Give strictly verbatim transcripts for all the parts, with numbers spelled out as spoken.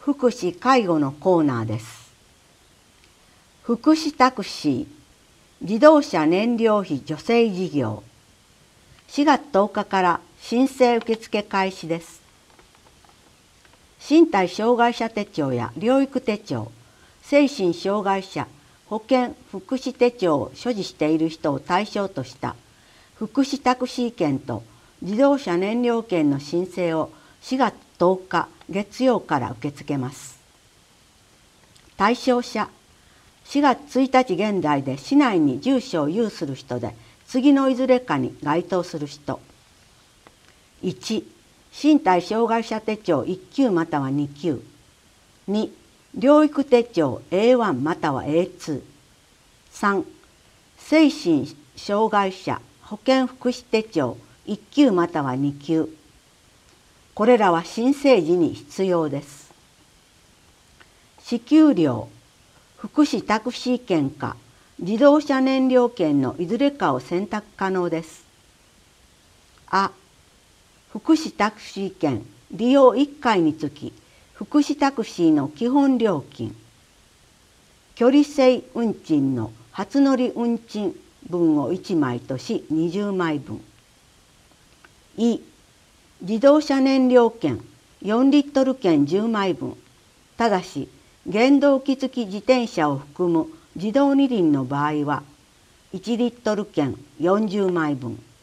福祉介護のコーナーです。福祉タクシー自動車燃料費助成事業、しがつとおかから申請受付開始です。身体障害者手帳や療育手帳、精神障害者保健福祉手帳を所持している人を対象とした福祉タクシー券と自動車燃料券の申請をしがつとおか月曜から受け付けます。対象者、しがつついたち現在で市内に住所を有する人で次のいずれかに該当する人。いち、身体障害者手帳いっ級またはに級。に、療育手帳 エーワン または エーツー。さん、精神障害者保健福祉手帳いっ級またはに級。これらは申請時に必要です。支給料、福祉タクシー券か自動車燃料券のいずれかを選択可能です。あ、福祉タクシー券利用いっかいにつき福祉タクシーの基本料金、距離制運賃の初乗り運賃分をいちまいとしにじゅうまいぶん。い、自動車燃料券よんリットル券じゅうまいぶん。ただし原動機付き自転車を含む自動二輪の場合はいちリットル券よんじゅうまいぶん。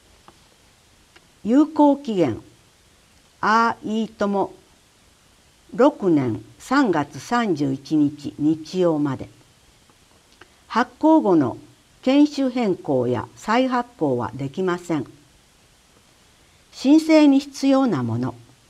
有効期限、あいいともろくねんさんがつさんじゅういちにち日曜まで。発行後の犬種変更や再発行はできません。申請に必要なもの。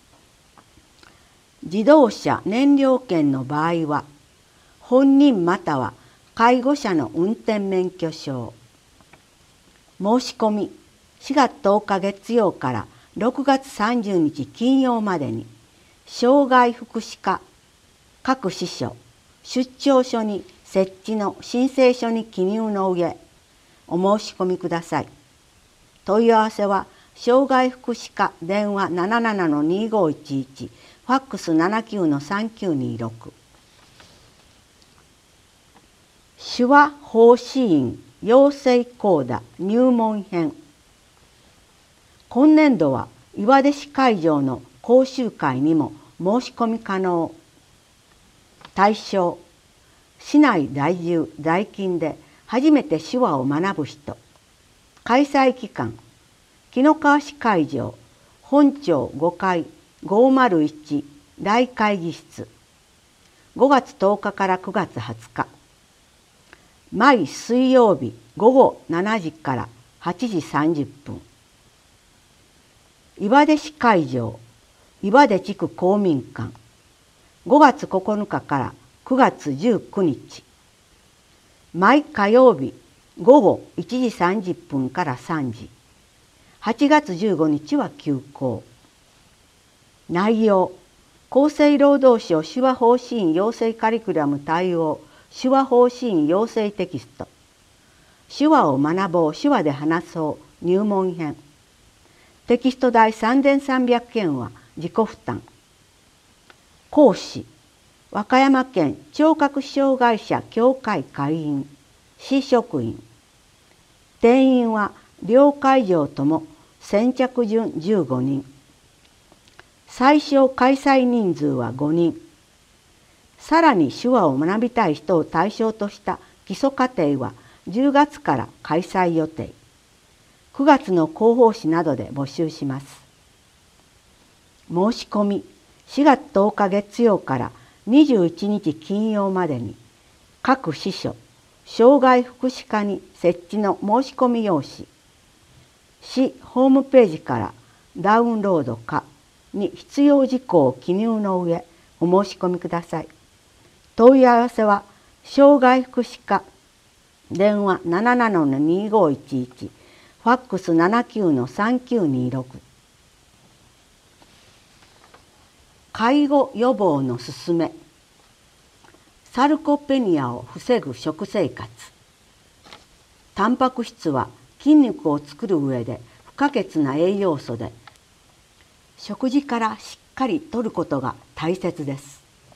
自動車燃料券の場合は本人または介護者の運転免許証。申し込みしがつとおか月曜からろくがつさんじゅうにち金曜までに障害福祉課各支所出張所に設置の申請書に記入の上お申し込みください。問い合わせは障害福祉課電話 ななななのにごいちいち ファックス ななきゅうのさんきゅうにろく。手話奉仕員養成講座入門編。今年度は岩出市会場の講習会にも申し込み可能。対象、市内在住在勤で初めて手話を学ぶ人。開催期間、紀の川市会場本町ごかいごまるいち大会議室。ごがつとおかからくがつはつか。毎水曜日ごごしちじからはちじさんじゅっぷん。岩出市会場岩出地区公民館ごがつここのかからくがつじゅうくにち。毎火曜日ごごいちじさんじゅっぷんからさんじ。はちがつじゅうごにちは休校。内容、厚生労働省手話奉仕員養成カリキュラム対応手話奉仕員養成テキスト。手話を学ぼう手話で話そう入門編。テキスト代さんぜんさんびゃくえんは自己負担。講師、和歌山県聴覚障害者協会会員、市職員。定員は両会場とも先着順じゅうごにん。最小開催人数はごにん。さらに手話を学びたい人を対象とした基礎課程はじゅうがつから開催予定。くがつの広報誌などで募集します。申し込みしがつとおか月曜からにじゅういちにち金曜までに各支所障害福祉課に設置の申し込み用紙、市ホームページからダウンロードかに必要事項を記入の上お申し込みください。問い合わせは障害福祉課電話 なななのにごいちいち ファックス ななきゅうのさんきゅうにろく。介護予防のすすめ。サルコペニアを防ぐ食生活。タンパク質は筋肉を作る上で不可欠な栄養素で、食事からしっかりとることが大切です。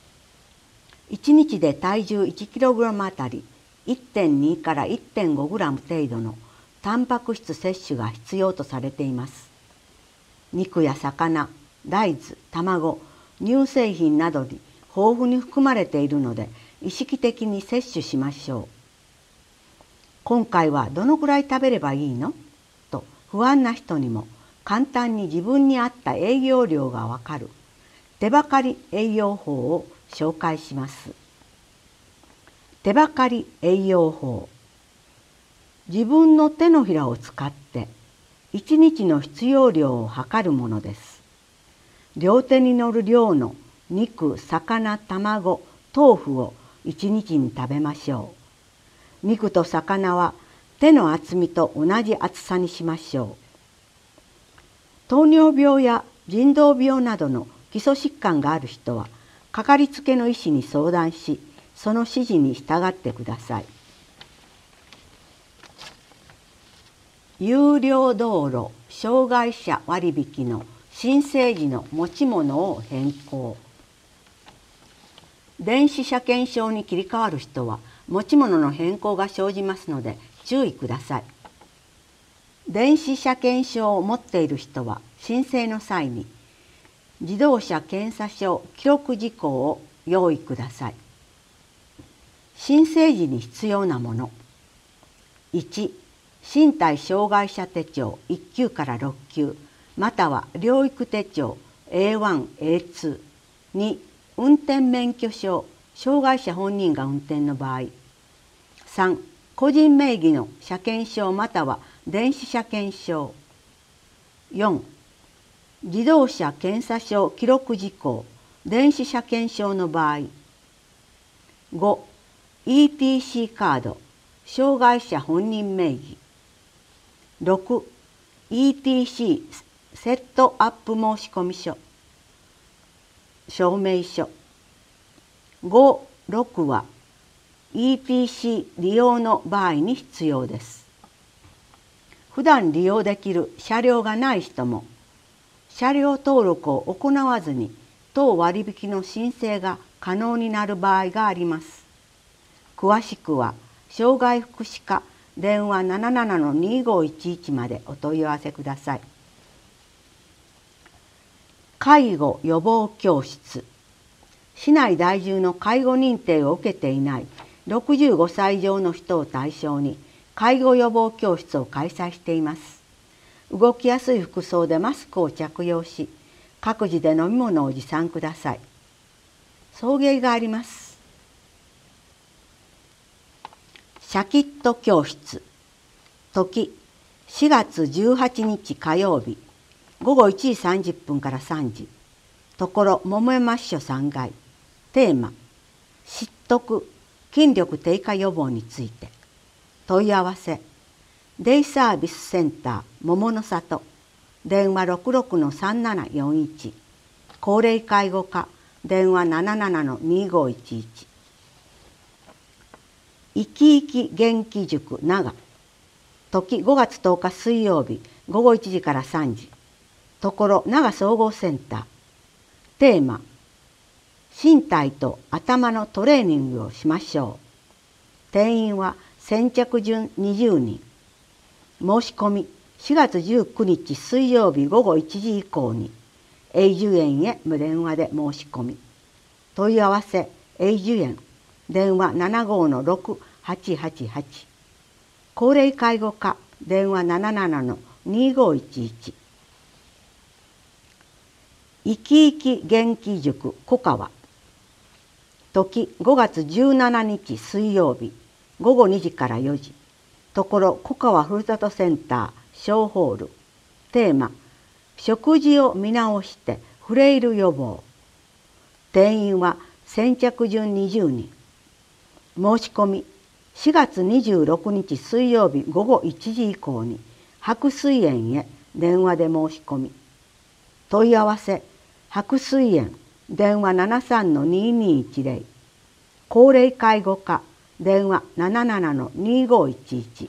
いちにちで体重 いちキログラム あたり いってんに から いってんごグラム 程度のタンパク質摂取が必要とされています。肉や魚、大豆、卵、乳製品などに豊富に含まれているので意識的に摂取しましょう。今回はどのくらい食べればいいの？と不安な人にも簡単に自分に合った栄養量がわかる手ばかり栄養法を紹介します。手ばかり栄養法。自分の手のひらを使っていちにちの必要量を測るものです。両手に乗る量の肉、魚、卵、豆腐をいちにちに食べましょう。肉と魚は手の厚みと同じ厚さにしましょう。糖尿病や腎臓病などの基礎疾患がある人はかかりつけの医師に相談し、その指示に従ってください。有料道路障害者割引の申請時の持ち物を変更。電子車検証に切り替わる人は持ち物の変更が生じますので注意ください。電子車検証を持っている人は申請の際に自動車検査証記録事項を用意ください。申請時に必要なもの。いち、身体障害者手帳いっきゅうからろっきゅうまたは療育手帳 エーワン、エーツー。に、運転免許証、障害者本人が運転の場合。さん、個人名義の車検証または電子車検証。よん、自動車検査証記録事項、電子車検証の場合。ご、イーティーシー カード、障害者本人名義。ろく、イーティーシー セットアップ申込書、証明書。ご、ろくは イーティーシー 利用の場合に必要です。普段利用できる車両がない人も車両登録を行わずに当割引の申請が可能になる場合があります。詳しくは障害福祉課電話 ななななのにごいちいち までお問い合わせください。介護予防教室。市内在住の介護認定を受けていないろくじゅうごさい以上の人を対象に介護予防教室を開催しています。動きやすい服装でマスクを着用し、各自で飲み物を持参ください。送迎があります。シャキット教室。時、しがつじゅうはちにち火曜日、ごごいちじさんじゅっぷんからさんじ。ところ桃山支所さんがい。テーマ、知得、筋力低下予防について。問い合わせ、デイサービスセンター桃の里、電話 ろくろくのさんななよんいち、高齢介護課、電話 ななななのにごいちいち。いきいき元気塾長。時ごがつとおか水曜日、ごごいちじからさんじ。ところ長総合センター。テーマ、身体と頭のトレーニングをしましょう。定員は先着順にじゅうにん。申し込みしがつじゅうくにち水曜日ごごいちじ以降に永寿園へ無電話で申し込み。問い合わせ永寿園電話 ななごのろくはちはちはち、高齢介護課電話 ななななのにごいちいち。いきいき元気塾小川。時ごがつじゅうしちにち水曜日ごごにじからよじ。ところ小川ふるさとセンター小ホール。テーマ、食事を見直してフレイル予防。定員は先着順にじゅうにん。申し込みしがつにじゅうろくにち水曜日ごごいちじ以降に白水園へ電話で申し込み。問い合わせ白水園電話 ななさんのににいちぜろ、高齢介護課電話 ななななのにごいちいち。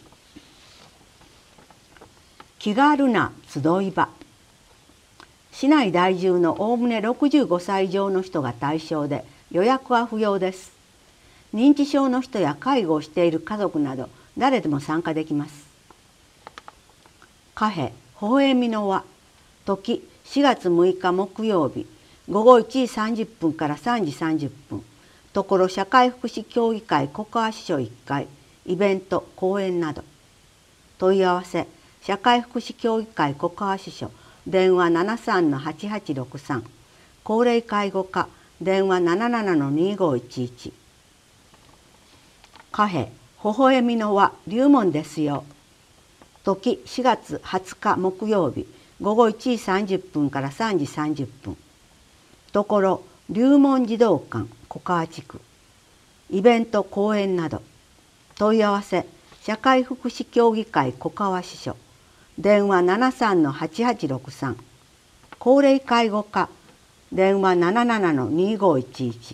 気軽な集い場。市内在住のおおむねろくじゅうごさい以上の人が対象で予約は不要です。認知症の人や介護をしている家族など誰でも参加できます。カフェ微笑みの輪、時しがつむいか木曜日、午後いちじさんじゅっぷんからさんじさんじゅっぷん、ところ社会福祉協議会小川支所いっかい、イベント講演など。問い合わせ社会福祉協議会小川支所、電話 ななさんのはちはちろくさん、高齢介護課電話 ななななのにごいちいち。カフェ微笑みの輪龍門ですよ。時しがつはつか木曜日、午後いちじさんじゅっぷんからさんじさんじゅっぷん、ところ龍門児童館小川地区、イベント講演など。問い合わせ社会福祉協議会小川支所、電話 ななさんのはちはちろくさん、高齢介護課電話 ななななのにごいちいち。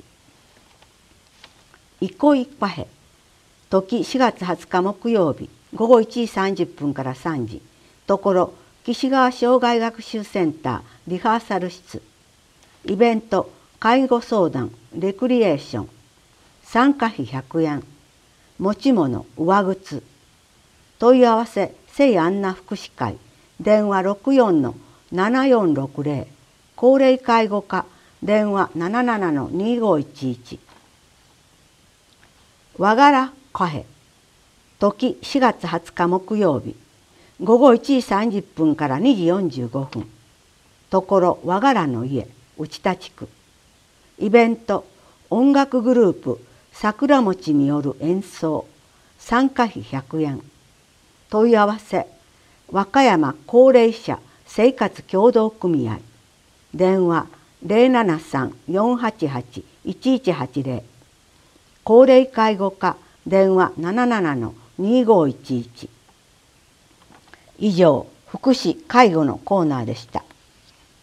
憩いカフェ、時しがつはつか木曜日、午後いちじさんじゅっぷんからさんじ、ところ岸川障害学習センターリハーサル室、イベント介護相談レクリエーション、参加費ひゃくえん、持ち物上靴。問い合わせ聖アンナ福祉会電話ろくよんのななよんろくぜろ、高齢介護課電話 ななななのにごいちいち。和柄カフェ、時しがつはつか木曜日、午後いちじさんじゅっぷんからにじよんじゅうごふん、ところ和柄の家内田地区、イベント音楽グループ桜餅による演奏、参加費ひゃくえん。問い合わせ和歌山高齢者生活協同組合電話 ゼロななさんよんはちはちいちいちはちぜろ、高齢介護課電話 ななななのにごいちいち。以上福祉介護のコーナーでした。